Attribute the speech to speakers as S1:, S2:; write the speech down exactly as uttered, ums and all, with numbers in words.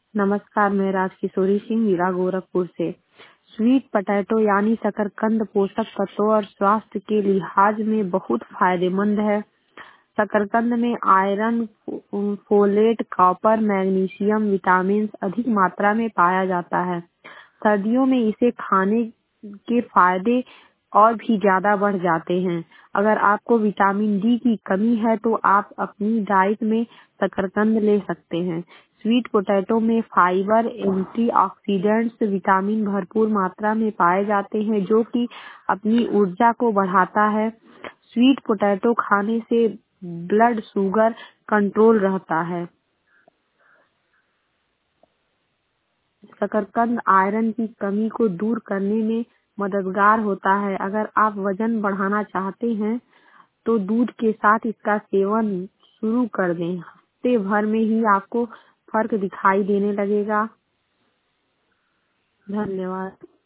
S1: नमस्कार, मैं राजकिशोरी सिंह मीरा गोरखपुर से। स्वीट पोटैटो यानी शकरकंद पोषक तत्वों और स्वास्थ्य के लिहाज में बहुत फायदेमंद है। शकरकंद में iron, folate, copper, magnesium, vitamin अधिक मात्रा में पाया जाता है। सर्दियों में इसे खाने के फायदे और भी ज्यादा बढ़ जाते हैं। अगर आपको विटामिन डी की कमी है तो आप अपनी डाइट में शकरकंद ले सकते हैं। स्वीट पोटैटो में फाइबर, एंटीऑक्सीडेंट्स, विटामिन भरपूर मात्रा में पाए जाते हैं जो कि अपनी ऊर्जा को बढ़ाता है। स्वीट पोटैटो खाने से ब्लड शुगर कंट्रोल रहता है। शकरकंद आयरन की कमी को दूर करने में मददगार होता है। अगर आप वजन बढ़ाना चाहते हैं तो दूध के साथ इसका सेवन शुरू कर दें। हफ्ते भर में ही आपको फर्क दिखाई देने लगेगा। धन्यवाद।